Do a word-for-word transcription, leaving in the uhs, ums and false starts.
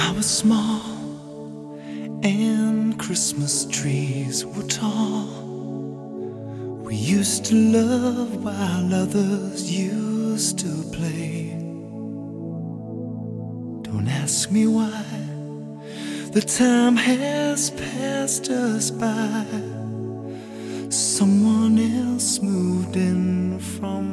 I was small and Christmas trees were tall. We used to love while others used to play. Don't ask me why, the time has passed us by. Someone else moved in from